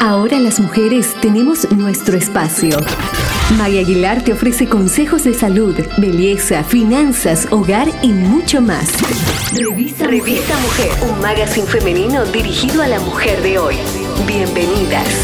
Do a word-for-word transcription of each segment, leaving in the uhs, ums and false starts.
Ahora las mujeres tenemos nuestro espacio. Maya Aguilar te ofrece consejos de salud, belleza, finanzas, hogar y mucho más. Revista, Revista Mujer, un magazine femenino dirigido a la mujer de hoy. Bienvenidas.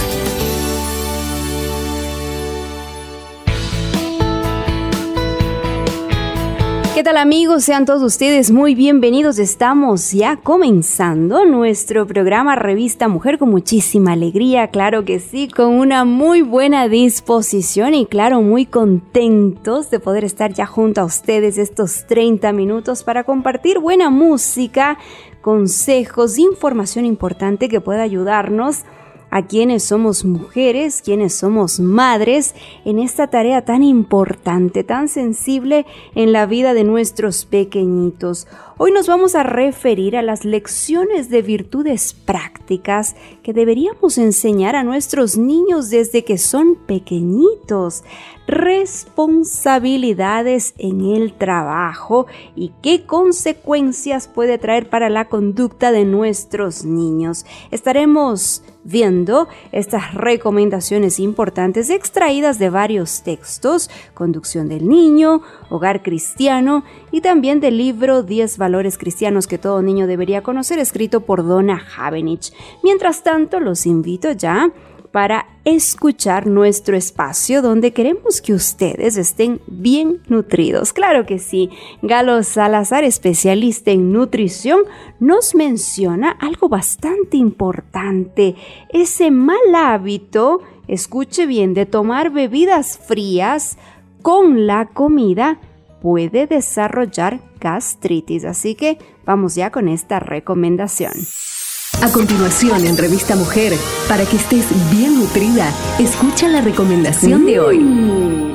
¿Qué tal, amigos? Sean todos ustedes muy bienvenidos. Estamos ya comenzando nuestro programa Revista Mujer con muchísima alegría, claro que sí, con una muy buena disposición y claro, muy contentos de poder estar ya junto a ustedes estos treinta minutos para compartir buena música, consejos, información importante que pueda ayudarnos a quienes somos mujeres, quienes somos madres, en esta tarea tan importante, tan sensible en la vida de nuestros pequeñitos. Hoy nos vamos a referir a las lecciones de virtudes prácticas que deberíamos enseñar a nuestros niños desde que son pequeñitos. Responsabilidades en el trabajo y qué consecuencias puede traer para la conducta de nuestros niños. Estaremos viendo estas recomendaciones importantes extraídas de varios textos: Conducción del Niño, Hogar Cristiano y también del libro diez valores cristianos que todo niño debería conocer, escrito por Donna Havenich. Mientras tanto, los invito ya para escuchar nuestro espacio donde queremos que ustedes estén bien nutridos. Claro que sí. Galo Salazar, especialista en nutrición, nos menciona algo bastante importante: ese mal hábito, escuche bien, de tomar bebidas frías con la comida puede desarrollar gastritis. Así que vamos ya con esta recomendación. A continuación, en Revista Mujer, para que estés bien nutrida, escucha la recomendación mm. de hoy.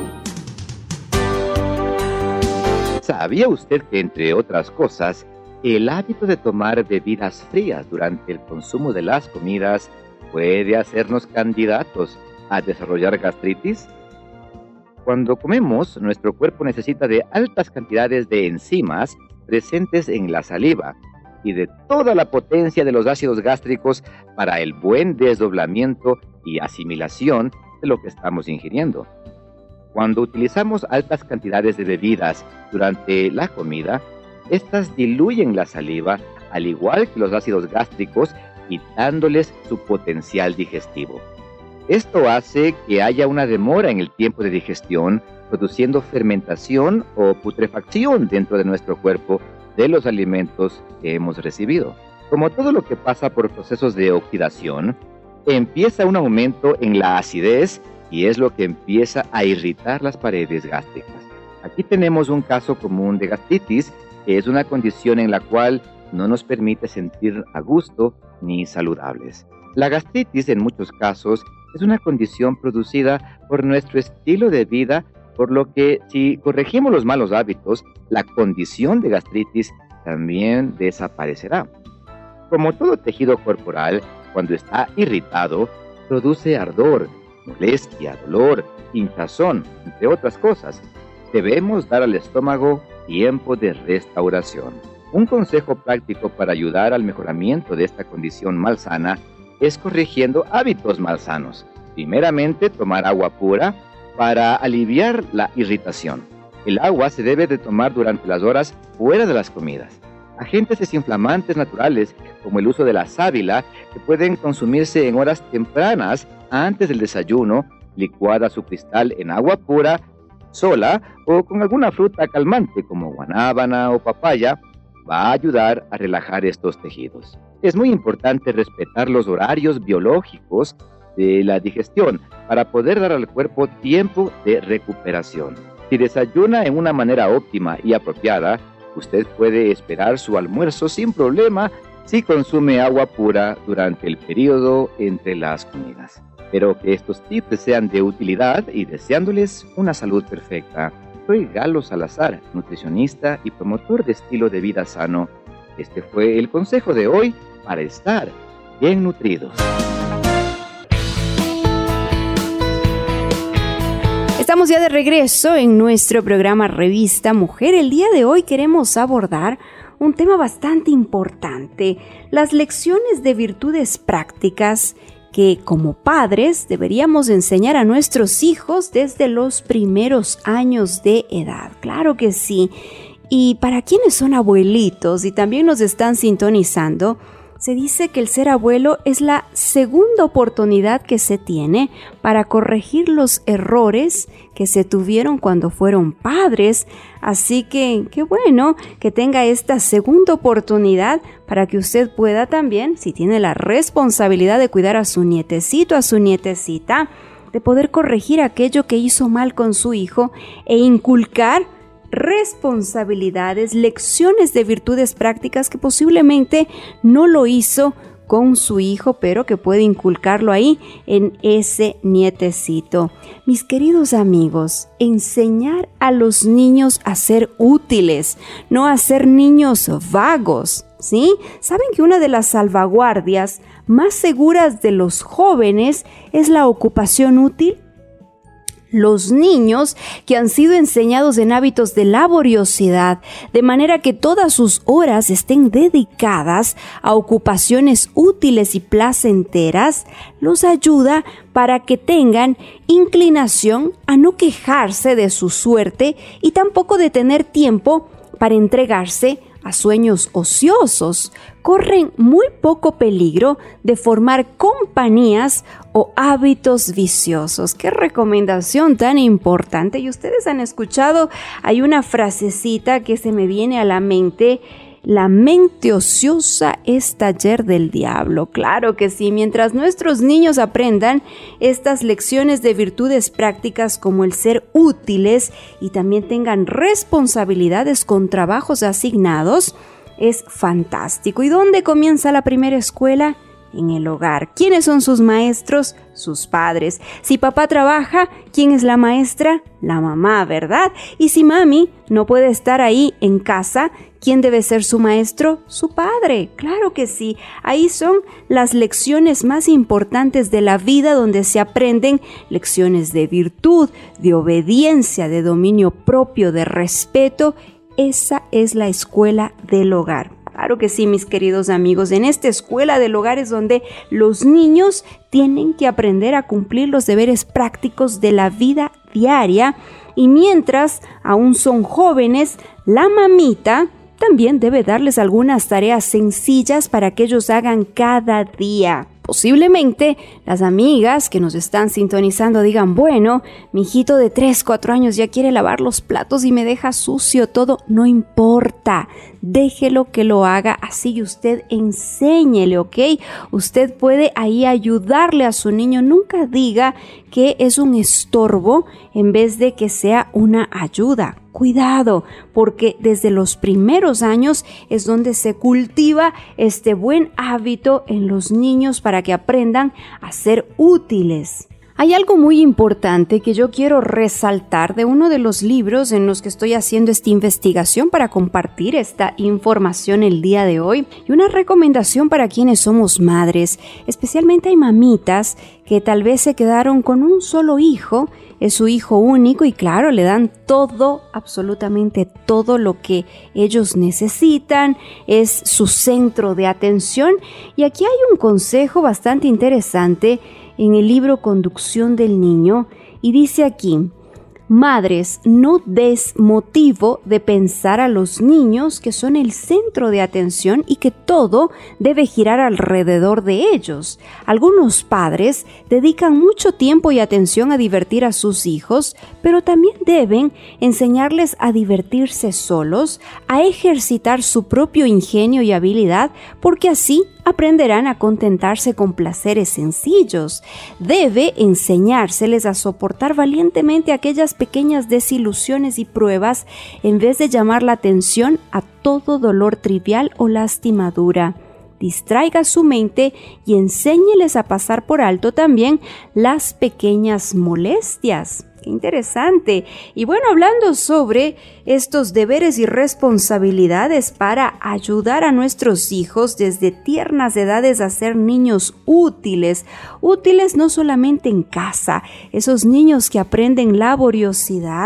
¿Sabía usted que, entre otras cosas, el hábito de tomar bebidas frías durante el consumo de las comidas puede hacernos candidatos a desarrollar gastritis? Cuando comemos, nuestro cuerpo necesita de altas cantidades de enzimas presentes en la saliva y de toda la potencia de los ácidos gástricos para el buen desdoblamiento y asimilación de lo que estamos ingiriendo. Cuando utilizamos altas cantidades de bebidas durante la comida, estas diluyen la saliva, al igual que los ácidos gástricos, quitándoles su potencial digestivo. Esto hace que haya una demora en el tiempo de digestión, produciendo fermentación o putrefacción dentro de nuestro cuerpo de los alimentos que hemos recibido. Como todo lo que pasa por procesos de oxidación, empieza un aumento en la acidez y es lo que empieza a irritar las paredes gástricas. Aquí tenemos un caso común de gastritis, que es una condición en la cual no nos permite sentir a gusto ni saludables. La gastritis, en muchos casos, es una condición producida por nuestro estilo de vida, por lo que si corregimos los malos hábitos, la condición de gastritis también desaparecerá. Como todo tejido corporal, cuando está irritado, produce ardor, molestia, dolor, hinchazón, entre otras cosas. Debemos dar al estómago tiempo de restauración. Un consejo práctico para ayudar al mejoramiento de esta condición malsana es corrigiendo hábitos malsanos. Primeramente, tomar agua pura para aliviar la irritación. El agua se debe de tomar durante las horas fuera de las comidas. Agentes desinflamantes naturales, como el uso de la sábila, que pueden consumirse en horas tempranas antes del desayuno, licuada su cristal en agua pura, sola o con alguna fruta calmante como guanábana o papaya, va a ayudar a relajar estos tejidos. Es muy importante respetar los horarios biológicos de la digestión para poder dar al cuerpo tiempo de recuperación. Si desayuna en una manera óptima y apropiada, usted puede esperar su almuerzo sin problema si consume agua pura durante el periodo entre las comidas. Espero que estos tips sean de utilidad y deseándoles una salud perfecta. Soy Galo Salazar, nutricionista y promotor de estilo de vida sano. Este fue el consejo de hoy para estar bien nutridos. Estamos ya de regreso en nuestro programa Revista Mujer. El día de hoy queremos abordar un tema bastante importante: las lecciones de virtudes prácticas que como padres deberíamos enseñar a nuestros hijos desde los primeros años de edad. Claro que sí. Y para quienes son abuelitos y también nos están sintonizando, se dice que el ser abuelo es la segunda oportunidad que se tiene para corregir los errores que se tuvieron cuando fueron padres. Así que qué bueno que tenga esta segunda oportunidad para que usted pueda también, si tiene la responsabilidad de cuidar a su nietecito, a su nietecita, de poder corregir aquello que hizo mal con su hijo e inculcar responsabilidades, lecciones de virtudes prácticas que posiblemente no lo hizo con su hijo, pero que puede inculcarlo ahí en ese nietecito. Mis queridos amigos, enseñar a los niños a ser útiles, no a ser niños vagos, ¿sí? ¿Saben que una de las salvaguardias más seguras de los jóvenes es la ocupación útil? Los niños que han sido enseñados en hábitos de laboriosidad, de manera que todas sus horas estén dedicadas a ocupaciones útiles y placenteras, los ayuda para que tengan inclinación a no quejarse de su suerte y tampoco de tener tiempo para entregarse a sueños ociosos. Corren muy poco peligro de formar compañías o hábitos viciosos. ¡Qué recomendación tan importante! Y ustedes han escuchado, hay una frasecita que se me viene a la mente: la mente ociosa es taller del diablo. Claro que sí, mientras nuestros niños aprendan estas lecciones de virtudes prácticas como el ser útiles y también tengan responsabilidades con trabajos asignados, es fantástico. ¿Y dónde comienza la primera escuela? En el hogar. ¿Quiénes son sus maestros? Sus padres. Si papá trabaja, ¿quién es la maestra? La mamá, ¿verdad? Y si mami no puede estar ahí en casa, ¿quién debe ser su maestro? Su padre. Claro que sí. Ahí son las lecciones más importantes de la vida, donde se aprenden lecciones de virtud, de obediencia, de dominio propio, de respeto. Esa es la escuela del hogar. Claro que sí, mis queridos amigos. En esta escuela del hogar es donde los niños tienen que aprender a cumplir los deberes prácticos de la vida diaria. Y mientras aún son jóvenes, la mamita también debe darles algunas tareas sencillas para que ellos hagan cada día. Posiblemente las amigas que nos están sintonizando digan: bueno, mi hijito de tres, cuatro años ya quiere lavar los platos y me deja sucio todo. No importa, déjelo que lo haga así y usted enséñele, ¿ok? Usted puede ahí ayudarle a su niño. Nunca diga que es un estorbo en vez de que sea una ayuda. Cuidado, porque desde los primeros años es donde se cultiva este buen hábito en los niños para que aprendan a ser útiles. Hay algo muy importante que yo quiero resaltar de uno de los libros en los que estoy haciendo esta investigación para compartir esta información el día de hoy, y una recomendación para quienes somos madres. Especialmente hay mamitas que tal vez se quedaron con un solo hijo, es su hijo único y claro, le dan todo, absolutamente todo lo que ellos necesitan, es su centro de atención. Y aquí hay un consejo bastante interesante en el libro Conducción del Niño, y dice aquí: madres, no des motivo de pensar a los niños que son el centro de atención y que todo debe girar alrededor de ellos. Algunos padres dedican mucho tiempo y atención a divertir a sus hijos, pero también deben enseñarles a divertirse solos, a ejercitar su propio ingenio y habilidad, porque así aprenderán a contentarse con placeres sencillos. Debe enseñárseles a soportar valientemente aquellas pequeñas desilusiones y pruebas en vez de llamar la atención a todo dolor trivial o lastimadura. Distraiga su mente y enséñeles a pasar por alto también las pequeñas molestias. ¡Qué interesante! Y bueno, hablando sobre estos deberes y responsabilidades para ayudar a nuestros hijos desde tiernas edades a ser niños útiles, útiles no solamente en casa, esos niños que aprenden laboriosidad,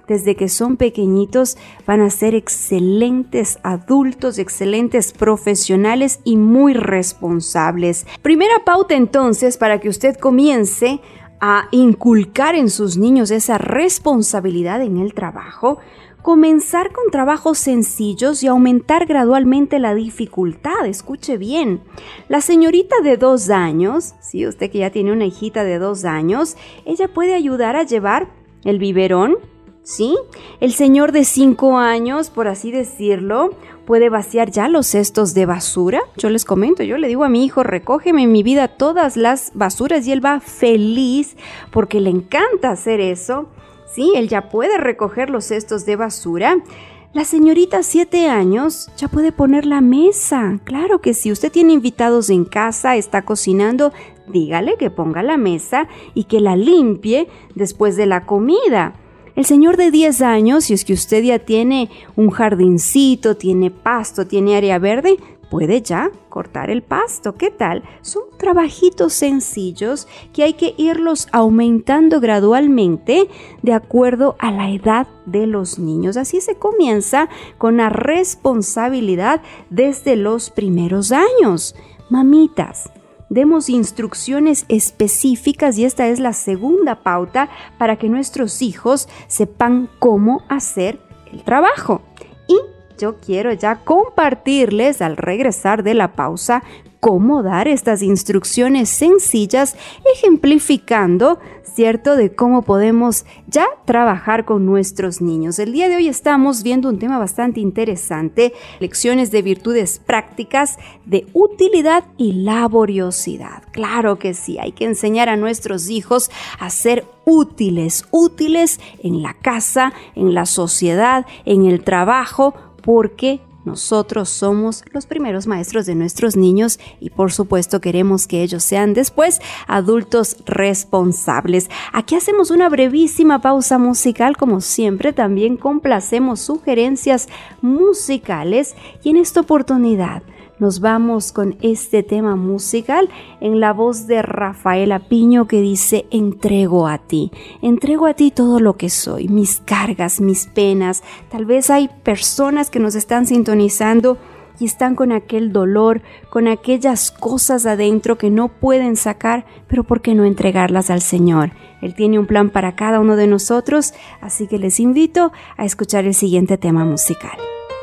desde que son pequeñitos, van a ser excelentes adultos, excelentes profesionales y muy responsables. Primera pauta entonces para que usted comience a inculcar en sus niños esa responsabilidad en el trabajo. Comenzar con trabajos sencillos y aumentar gradualmente la dificultad. Escuche bien. La señorita de dos años, sí, usted que ya tiene una hijita de dos años, ella puede ayudar a llevar el biberón, ¿sí? El señor de cinco años, por así decirlo, puede vaciar ya los cestos de basura. Yo les comento, yo le digo a mi hijo, recógeme en mi vida todas las basuras, y él va feliz porque le encanta hacer eso. Sí, él ya puede recoger los cestos de basura. La señorita siete años ya puede poner la mesa. Claro que si usted tiene invitados en casa, está cocinando, dígale que ponga la mesa y que la limpie después de la comida. El señor de diez años, si es que usted ya tiene un jardincito, tiene pasto, tiene área verde, puede ya cortar el pasto. ¿Qué tal? Son trabajitos sencillos que hay que irlos aumentando gradualmente de acuerdo a la edad de los niños. Así se comienza con la responsabilidad desde los primeros años. Mamitas, demos instrucciones específicas, y esta es la segunda pauta para que nuestros hijos sepan cómo hacer el trabajo. Y yo quiero ya compartirles al regresar de la pausa cómo dar estas instrucciones sencillas, ejemplificando, ¿cierto?, de cómo podemos ya trabajar con nuestros niños. El día de hoy estamos viendo un tema bastante interesante, lecciones de virtudes prácticas, de utilidad y laboriosidad. Claro que sí, hay que enseñar a nuestros hijos a ser útiles, útiles en la casa, en la sociedad, en el trabajo, porque nosotros somos los primeros maestros de nuestros niños y por supuesto queremos que ellos sean después adultos responsables. Aquí hacemos una brevísima pausa musical, como siempre también complacemos sugerencias musicales, y en esta oportunidad nos vamos con este tema musical en la voz de Rafaela Piño, que dice: entrego a ti, entrego a ti todo lo que soy, mis cargas, mis penas. Tal vez hay personas que nos están sintonizando y están con aquel dolor, con aquellas cosas adentro que no pueden sacar, pero ¿por qué no entregarlas al Señor? Él tiene un plan para cada uno de nosotros, así que les invito a escuchar el siguiente tema musical.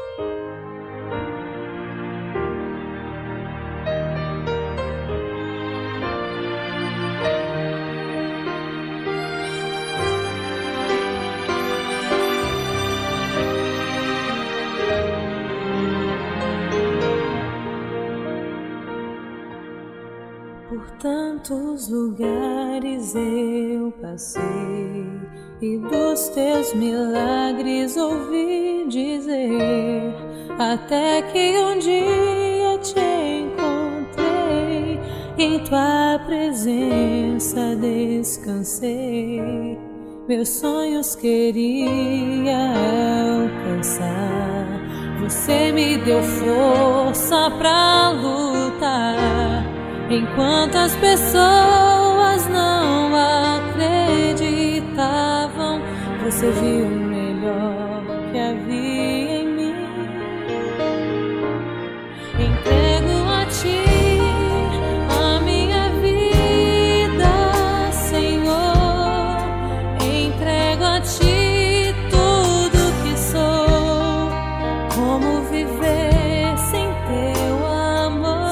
Tantos lugares eu passei e dos teus milagres ouvi dizer, até que um dia te encontrei e em tua presença descansei. Meus sonhos queria alcançar, você me deu força pra lutar. Enquanto as pessoas não acreditavam, você viu o melhor que havia em mim. Entrego a ti a minha vida, Senhor. Entrego a ti tudo que sou. Como viver sem teu amor?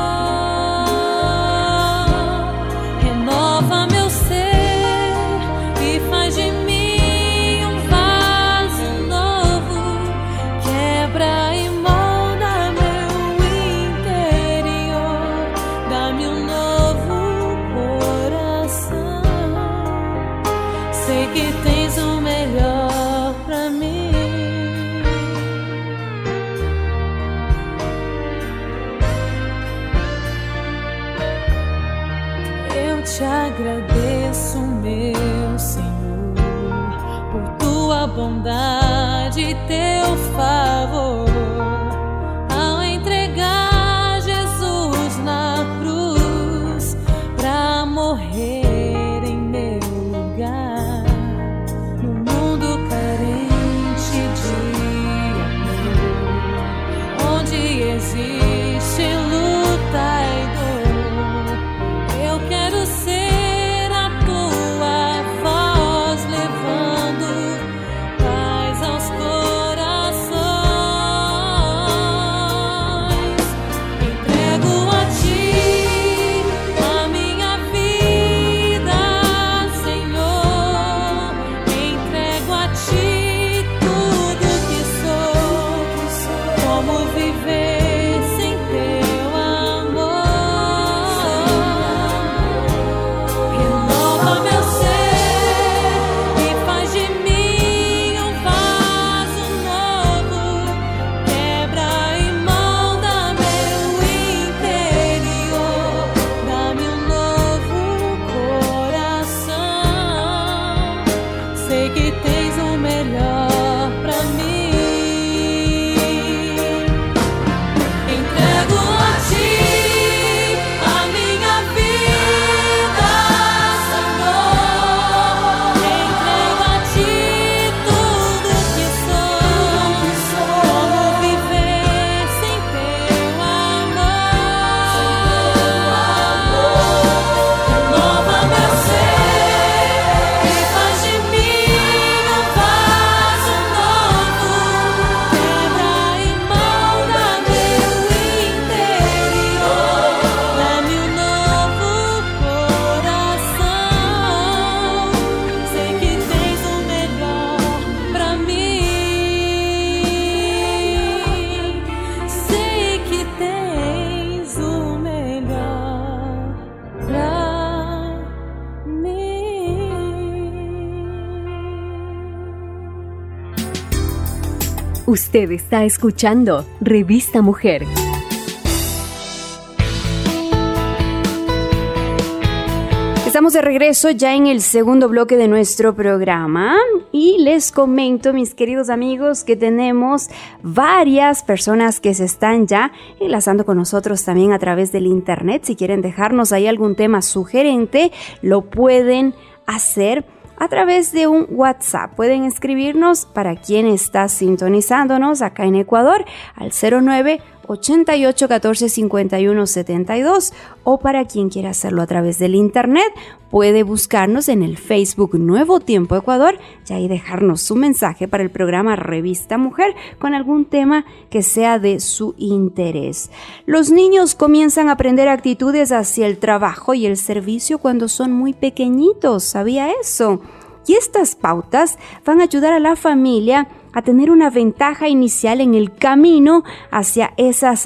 Te agradeço, meu Senhor, por tua bondade e teu favor, ao entregar Jesus na cruz pra morrer em meu lugar. No mundo carente Usted está escuchando Revista Mujer. Estamos de regreso ya en el segundo bloque de nuestro programa y les comento, mis queridos amigos, que tenemos varias personas que se están ya enlazando con nosotros también a través del internet. Si quieren dejarnos ahí algún tema sugerente, lo pueden hacer a través de un WhatsApp. Pueden escribirnos para quien está sintonizándonos acá en Ecuador al cero nueve ochenta y ocho catorce cincuenta y uno setenta y dos, o para quien quiera hacerlo a través del internet puede buscarnos en el Facebook Nuevo Tiempo Ecuador y ahí dejarnos su mensaje para el programa Revista Mujer con algún tema que sea de su interés. Los niños comienzan a aprender actitudes hacia el trabajo y el servicio cuando son muy pequeñitos, ¿sabía eso? Y estas pautas van a ayudar a la familia a tener una ventaja inicial en el camino hacia esas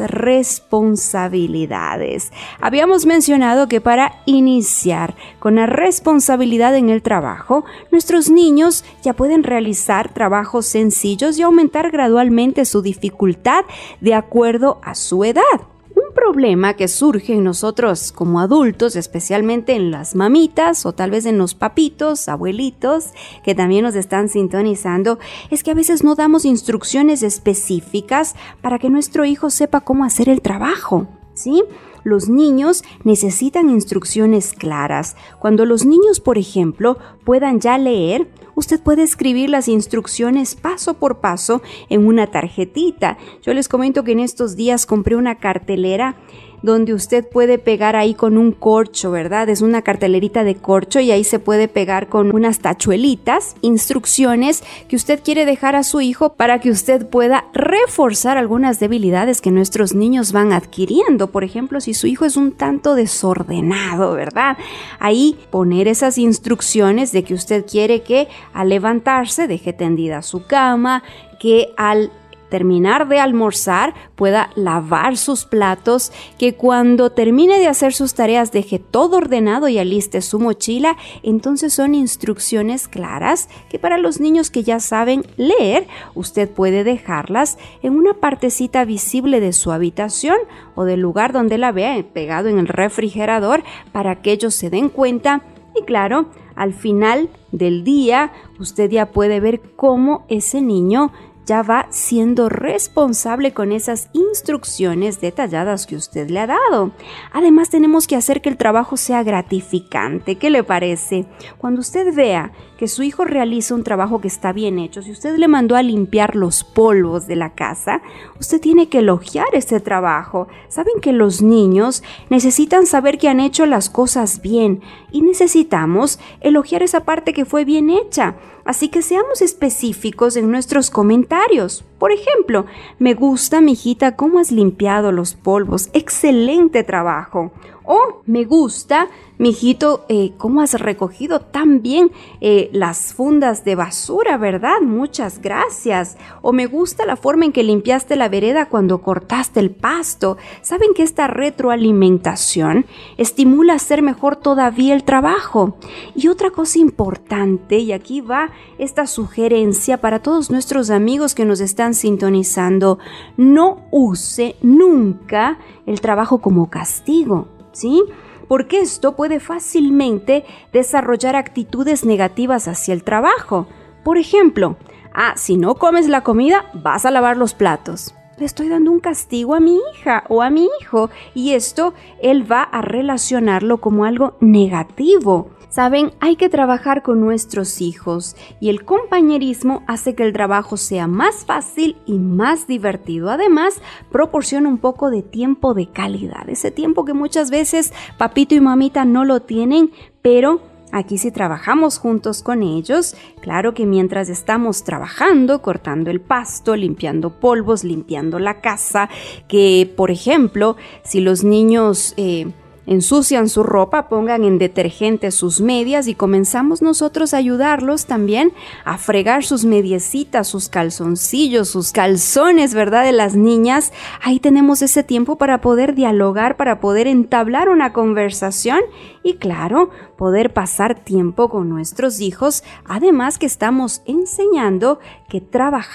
responsabilidades. Habíamos mencionado que para iniciar con la responsabilidad en el trabajo, nuestros niños ya pueden realizar trabajos sencillos y aumentar gradualmente su dificultad de acuerdo a su edad. Un problema que surge en nosotros como adultos, especialmente en las mamitas o tal vez en los papitos, abuelitos, que también nos están sintonizando, es que a veces no damos instrucciones específicas para que nuestro hijo sepa cómo hacer el trabajo, ¿sí? Los niños necesitan instrucciones claras. Cuando los niños, por ejemplo, puedan ya leer, usted puede escribir las instrucciones paso por paso en una tarjetita. Yo les comento que en estos días compré una cartelera donde usted puede pegar ahí con un corcho, ¿verdad? Es una cartelerita de corcho y ahí se puede pegar con unas tachuelitas, instrucciones que usted quiere dejar a su hijo para que usted pueda reforzar algunas debilidades que nuestros niños van adquiriendo. Por ejemplo, si su hijo es un tanto desordenado, ¿verdad? Ahí poner esas instrucciones de que usted quiere que al levantarse deje tendida su cama, que al terminar de almorzar pueda lavar sus platos, que cuando termine de hacer sus tareas deje todo ordenado y aliste su mochila. Entonces son instrucciones claras que para los niños que ya saben leer, usted puede dejarlas en una partecita visible de su habitación o del lugar donde la vea, pegado en el refrigerador, para que ellos se den cuenta. Y claro, al final del día usted ya puede ver cómo ese niño ya va siendo responsable con esas instrucciones detalladas que usted le ha dado. Además, tenemos que hacer que el trabajo sea gratificante. ¿Qué le parece? Cuando usted vea que su hijo realiza un trabajo que está bien hecho, si usted le mandó a limpiar los polvos de la casa, usted tiene que elogiar ese trabajo. Saben que los niños necesitan saber que han hecho las cosas bien y necesitamos elogiar esa parte que fue bien hecha. Así que seamos específicos en nuestros comentarios. Por ejemplo, me gusta, mijita, cómo has limpiado los polvos. Excelente trabajo. O me gusta, mijito, eh, cómo has recogido tan bien eh, las fundas de basura, ¿verdad? Muchas gracias. O me gusta la forma en que limpiaste la vereda cuando cortaste el pasto. ¿Saben que esta retroalimentación estimula a hacer mejor todavía el trabajo? Y otra cosa importante, y aquí va esta sugerencia para todos nuestros amigos que nos están sintonizando: no use nunca el trabajo como castigo, ¿sí? Porque esto puede fácilmente desarrollar actitudes negativas hacia el trabajo. Por ejemplo, ah, si no comes la comida, vas a lavar los platos. Le estoy dando un castigo a mi hija o a mi hijo, y esto él va a relacionarlo como algo negativo. Saben, hay que trabajar con nuestros hijos y el compañerismo hace que el trabajo sea más fácil y más divertido. Además, proporciona un poco de tiempo de calidad, ese tiempo que muchas veces papito y mamita no lo tienen, pero aquí si trabajamos juntos con ellos, claro que mientras estamos trabajando, cortando el pasto, limpiando polvos, limpiando la casa, que por ejemplo, si los niños Eh, ensucian su ropa, pongan en detergente sus medias y comenzamos nosotros a ayudarlos también a fregar sus mediecitas, sus calzoncillos, sus calzones, ¿verdad? De las niñas. Ahí tenemos ese tiempo para poder dialogar, para poder entablar una conversación y, claro, poder pasar tiempo con nuestros hijos. Además que estamos enseñando que trabajar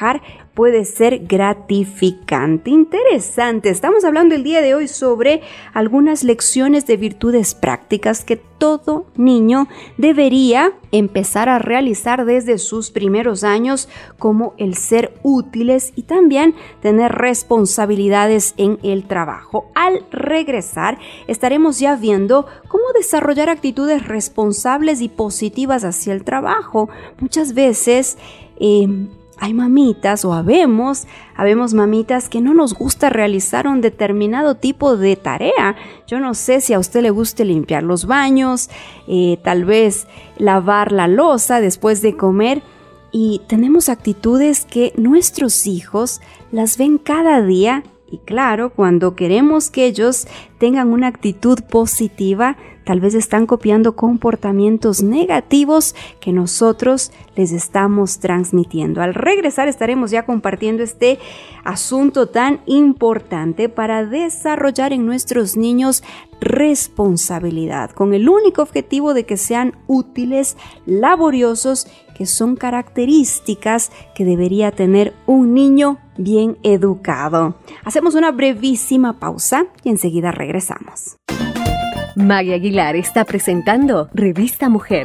puede ser gratificante. Interesante. Estamos hablando el día de hoy sobre algunas lecciones de virtudes prácticas que todo niño debería empezar a realizar desde sus primeros años, como el ser útiles y también tener responsabilidades en el trabajo. Al regresar, estaremos ya viendo cómo desarrollar actitudes responsables y positivas hacia el trabajo. Muchas veces eh, hay mamitas o habemos, habemos mamitas que no nos gusta realizar un determinado tipo de tarea. Yo no sé si a usted le guste limpiar los baños, eh, tal vez lavar la loza después de comer, y tenemos actitudes que nuestros hijos las ven cada día. Y claro, cuando queremos que ellos tengan una actitud positiva, tal vez están copiando comportamientos negativos que nosotros les estamos transmitiendo. Al regresar estaremos ya compartiendo este asunto tan importante para desarrollar en nuestros niños responsabilidad, con el único objetivo de que sean útiles, laboriosos, que son características que debería tener un niño bien educado. Hacemos una brevísima pausa y enseguida regresamos. Maggie Aguilar está presentando Revista Mujer.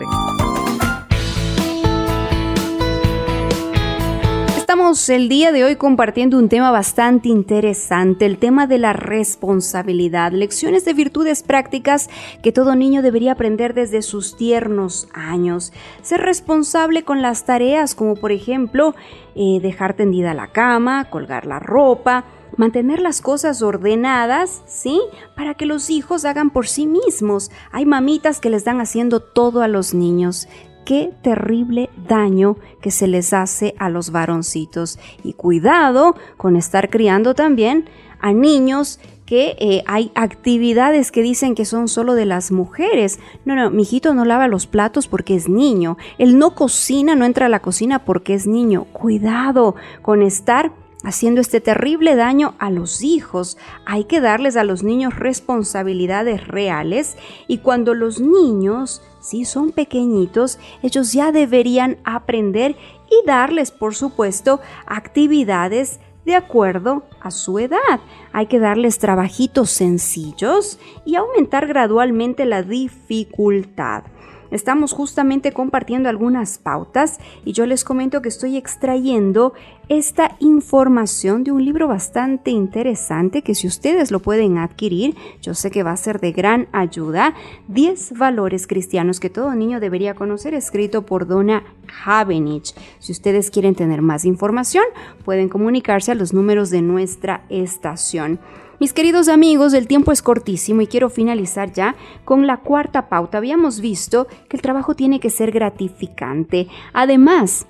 Estamos el día de hoy compartiendo un tema bastante interesante, el tema de la responsabilidad, lecciones de virtudes prácticas que todo niño debería aprender desde sus tiernos años. Ser responsable con las tareas como por ejemplo eh, dejar tendida la cama, colgar la ropa, mantener las cosas ordenadas, ¿sí? Para que los hijos hagan por sí mismos. Hay mamitas que les dan haciendo todo a los niños. Qué terrible daño que se les hace a los varoncitos. Y cuidado con estar criando también a niños que eh, hay actividades que dicen que son solo de las mujeres. No, no, mijito no lava los platos porque es niño. Él no cocina, no entra a la cocina porque es niño. Cuidado con estar haciendo este terrible daño a los hijos. Hay que darles a los niños responsabilidades reales, y cuando los niños sí son pequeñitos, ellos ya deberían aprender y darles, por supuesto, actividades de acuerdo a su edad. Hay que darles trabajitos sencillos y aumentar gradualmente la dificultad. Estamos justamente compartiendo algunas pautas y yo les comento que estoy extrayendo esta información de un libro bastante interesante que si ustedes lo pueden adquirir, yo sé que va a ser de gran ayuda. diez valores cristianos que todo niño debería conocer, escrito por Donna Havenich. Si ustedes quieren tener más información, pueden comunicarse a los números de nuestra estación. Mis queridos amigos, el tiempo es cortísimo y quiero finalizar ya con la cuarta pauta. Habíamos visto que el trabajo tiene que ser gratificante. Además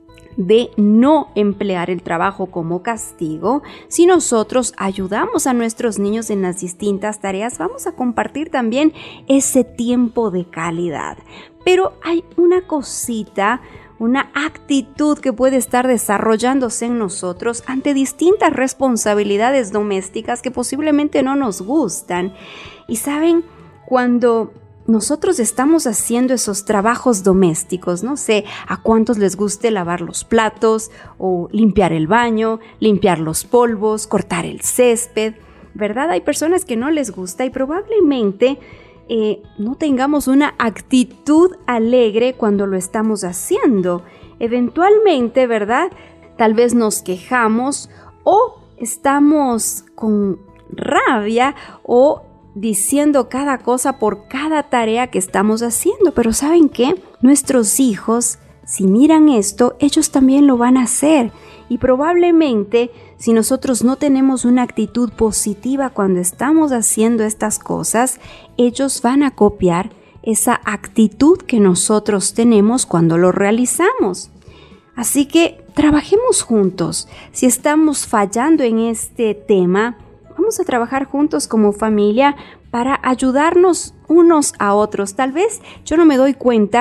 de no emplear el trabajo como castigo, si nosotros ayudamos a nuestros niños en las distintas tareas, vamos a compartir también ese tiempo de calidad. Pero hay una cosita, una actitud que puede estar desarrollándose en nosotros ante distintas responsabilidades domésticas que posiblemente no nos gustan. Y saben, cuando nosotros estamos haciendo esos trabajos domésticos, no sé a cuántos les guste lavar los platos o limpiar el baño, limpiar los polvos, cortar el césped, ¿verdad? Hay personas que no les gusta y probablemente Eh, no tengamos una actitud alegre cuando lo estamos haciendo. Eventualmente, ¿verdad? Tal vez nos quejamos o estamos con rabia o diciendo cada cosa por cada tarea que estamos haciendo. Pero ¿saben qué? Nuestros hijos, si miran esto, ellos también lo van a hacer. Y probablemente, si nosotros no tenemos una actitud positiva cuando estamos haciendo estas cosas, ellos van a copiar esa actitud que nosotros tenemos cuando lo realizamos. Así que trabajemos juntos. Si estamos fallando en este tema, vamos a trabajar juntos como familia para ayudarnos unos a otros. Tal vez yo no me doy cuenta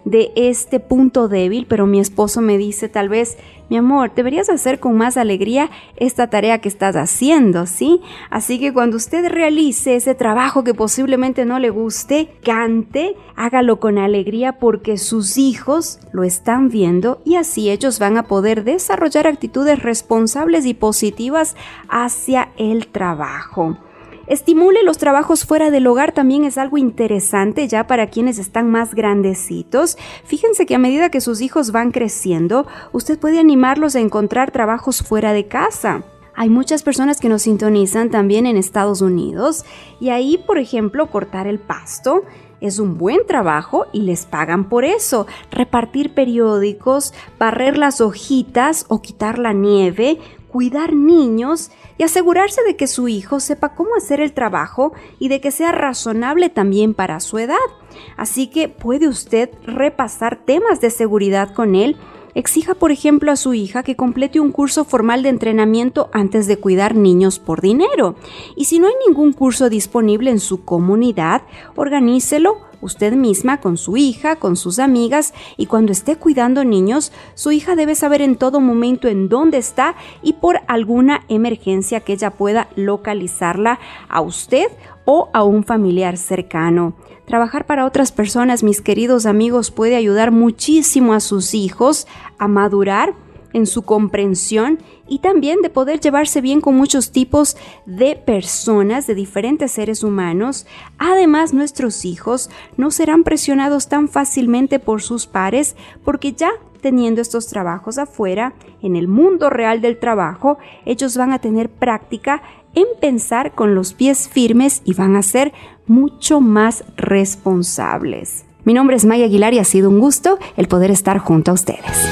de este punto débil, pero mi esposo me dice tal vez, mi amor, deberías hacer con más alegría esta tarea que estás haciendo, ¿sí? Así que cuando usted realice ese trabajo que posiblemente no le guste, cante, hágalo con alegría porque sus hijos lo están viendo y así ellos van a poder desarrollar actitudes responsables y positivas hacia el trabajo. Estimule los trabajos fuera del hogar también es algo interesante ya para quienes están más grandecitos. Fíjense que a medida que sus hijos van creciendo, usted puede animarlos a encontrar trabajos fuera de casa. Hay muchas personas que nos sintonizan también en Estados Unidos y ahí, por ejemplo, cortar el pasto es un buen trabajo y les pagan por eso. Repartir periódicos, barrer las hojitas o quitar la nieve, cuidar niños y asegurarse de que su hijo sepa cómo hacer el trabajo y de que sea razonable también para su edad. Así que puede usted repasar temas de seguridad con él. Exija, por ejemplo, a su hija que complete un curso formal de entrenamiento antes de cuidar niños por dinero. Y si no hay ningún curso disponible en su comunidad, organícelo usted misma con su hija, con sus amigas, y cuando esté cuidando niños, su hija debe saber en todo momento en dónde está y por alguna emergencia que ella pueda localizarla a usted o a un familiar cercano. Trabajar para otras personas, mis queridos amigos, puede ayudar muchísimo a sus hijos a madurar en su comprensión y también de poder llevarse bien con muchos tipos de personas, de diferentes seres humanos. Además, nuestros hijos no serán presionados tan fácilmente por sus pares porque ya teniendo estos trabajos afuera, en el mundo real del trabajo, ellos van a tener práctica en pensar con los pies firmes y van a ser mucho más responsables. Mi nombre es Maya Aguilar y ha sido un gusto el poder estar junto a ustedes.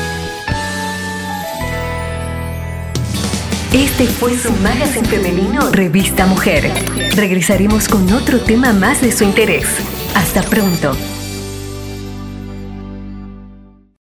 Este fue su magazine femenino Revista Mujer. Regresaremos con otro tema más de su interés. Hasta pronto.